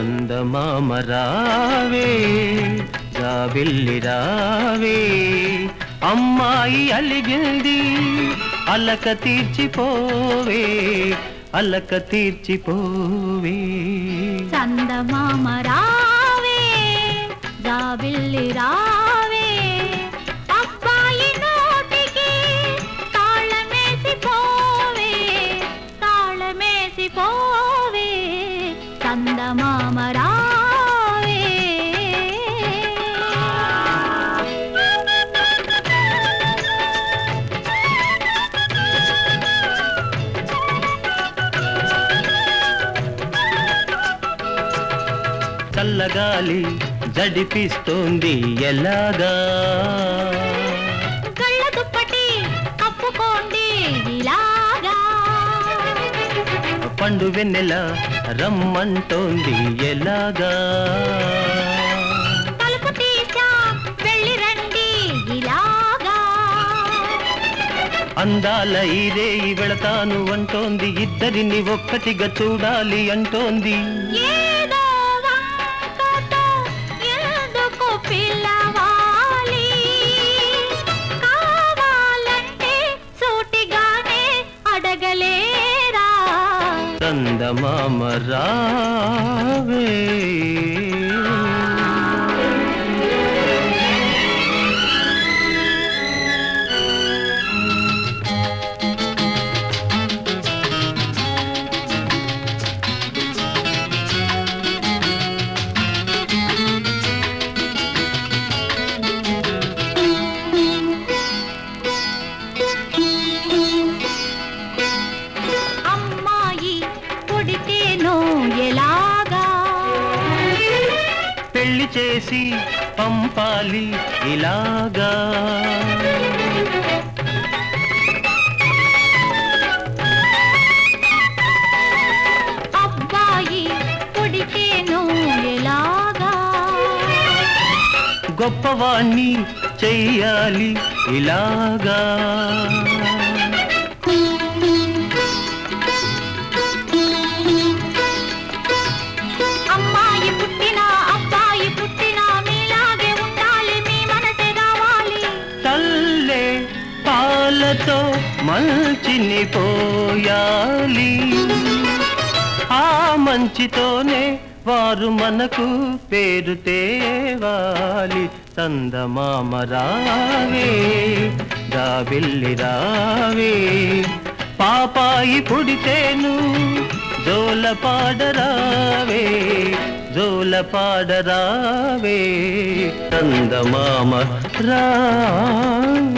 చందమామ రావే జాబిల్లి రావే అమ్మాయి అలిగింది అలక తీర్చిపోవే అలక తీర్చిపోవే చందమామ రావే జాబిల్లి రావే అబ్బాయి నోటికి తాళమేసి పోవే తాళమేసి పోవే చందమామ రావే చల్లగాలి జడిపిస్తోంది ఎలాగా కళ్ళ దుప్పటి కప్పుకోండి ఇలాగా పండు వెన్నెల రమ్మంటోంది ఎలాగా తలుపు తీసా వెళ్ళి రండి ఇలాగా అందాల ఈరే వెళతాను అంటోంది ఇద్దరిని ఒక్కటిగా చూడాలి అంటోంది ఏదో వంకతో ఎందుకు పిలవాలి కావాలంటే సూటిగానే అడగలేరా చందమామ రావే అమ్మాయి పుడితేనో ఎలాగా పెళ్లి చేసి పంపాలి ఇలాగా అబ్బాయి పుడితేనో ఎలాగా గొప్పవాణ్ణి చెయ్యాలి ఇలాగా అమ్మాయి పుట్టినా అబ్బాయి పుట్టినా మీలాగే ఉండాలి మీ మనసే కావాలి తల్లే పాలతో మంచిని పోయాలి ఆ మంచితోనే వారు మనకు పేరు తేవాలి చందమామ రావే జాబిల్లి రావే పాపాయి పుడితేను జోల పాడరావే జోల పాడరావే చందమామ రావే